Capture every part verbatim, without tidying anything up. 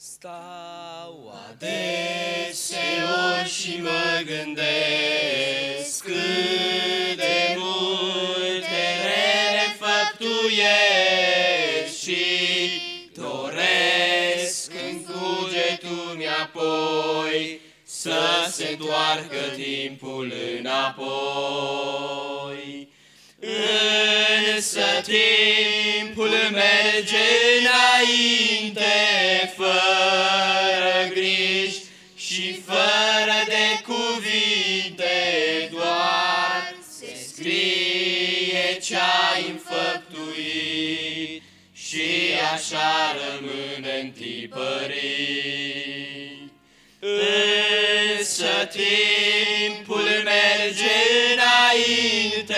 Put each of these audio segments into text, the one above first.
Stau adeseori și mă gândesc cât de multe rele făptuiesc și doresc în cugetul mi-apoi să se întoarcă timpul înapoi. Însă timpul merge înainte fără griji și fără de cuvinte, doar se scrie ce-ai înfăptuit și așa rămâne întipărit. Însă timpul merge înainte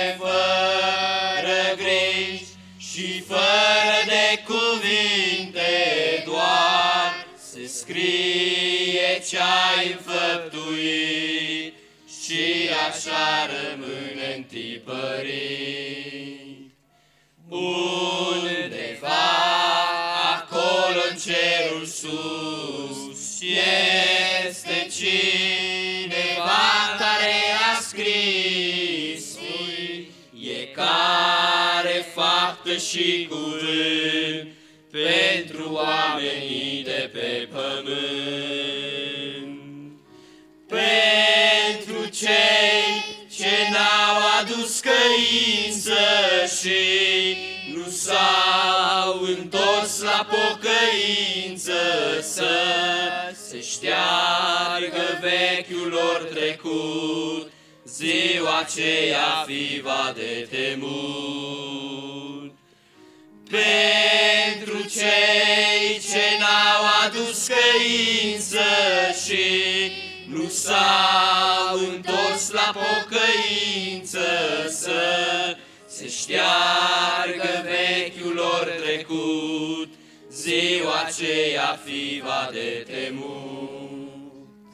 fără griji și fără de cuvinte, doar se scrie ce-ai înfăptuit și așa rămâne întipărit. Undeva acolo în cerul sus este cineva care a scris fiecare faptă și cuvânt pentru oamenii de pe pământ. Pentru cei ce n-au adus căință și nu s-au întors la pocăință, să se șteargă vechiul lor trecut, ziua aceea fi va de temut. Pentru cei ce n-au adus căință și nu s-au întors la pocăință, să se șteargă vechiul lor trecut, ziua aceea fi va de temut.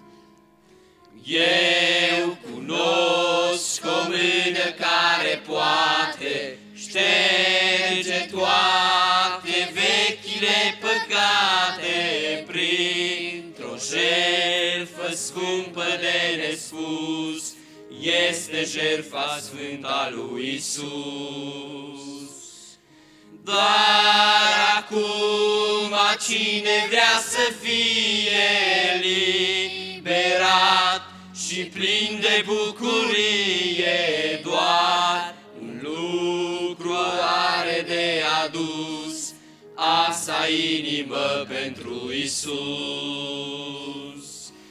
Eu cunosc o mână care poate șterge toate vechile păcate printr-o jertfă scumpă de nespus, este jertfa sfântă a lui Iisus. Dar acum cine vrea să fie liberat și plin de bucurie, doar un lucru are de adus, asa inimă pentru Iisus.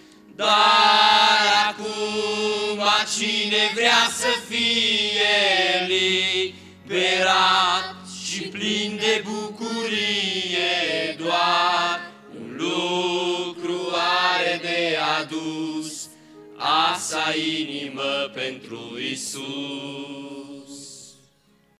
Dar acum cine vrea să fie liberat și plin de bucurie, doar un lucru are de adus, asa inimă pentru Iisus.